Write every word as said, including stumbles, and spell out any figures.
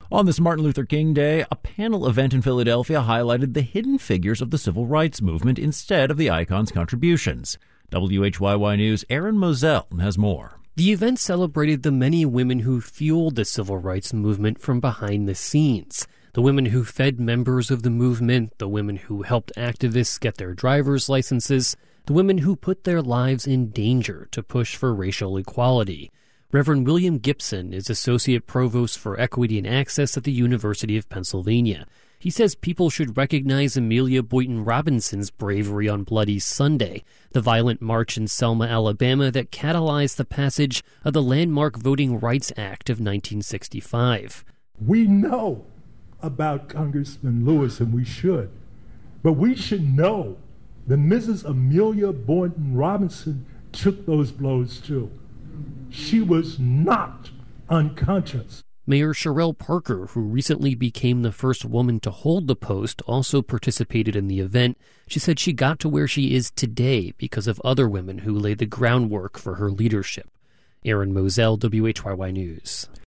On this Martin Luther King Day, a panel event in Philadelphia highlighted the hidden figures of the civil rights movement instead of the icons' contributions. W H Y Y News' Aaron Moselle has more. The event celebrated the many women who fueled the civil rights movement from behind the scenes. The women who fed members of the movement, the women who helped activists get their driver's licenses, the women who put their lives in danger to push for racial equality. Reverend William Gibson is Associate Provost for Equity and Access at the University of Pennsylvania. He says people should recognize Amelia Boynton Robinson's bravery on Bloody Sunday, the violent march in Selma, Alabama that catalyzed the passage of the landmark Voting Rights Act of nineteen sixty-five. We know about Congressman Lewis, and we should, but we should know that Missus Amelia Boynton Robinson took those blows too. She was not unconscious. Mayor Sherelle Parker, who recently became the first woman to hold the post, also participated in the event. She said she got to where she is today because of other women who laid the groundwork for her leadership. Aaron Moselle, W H Y Y News.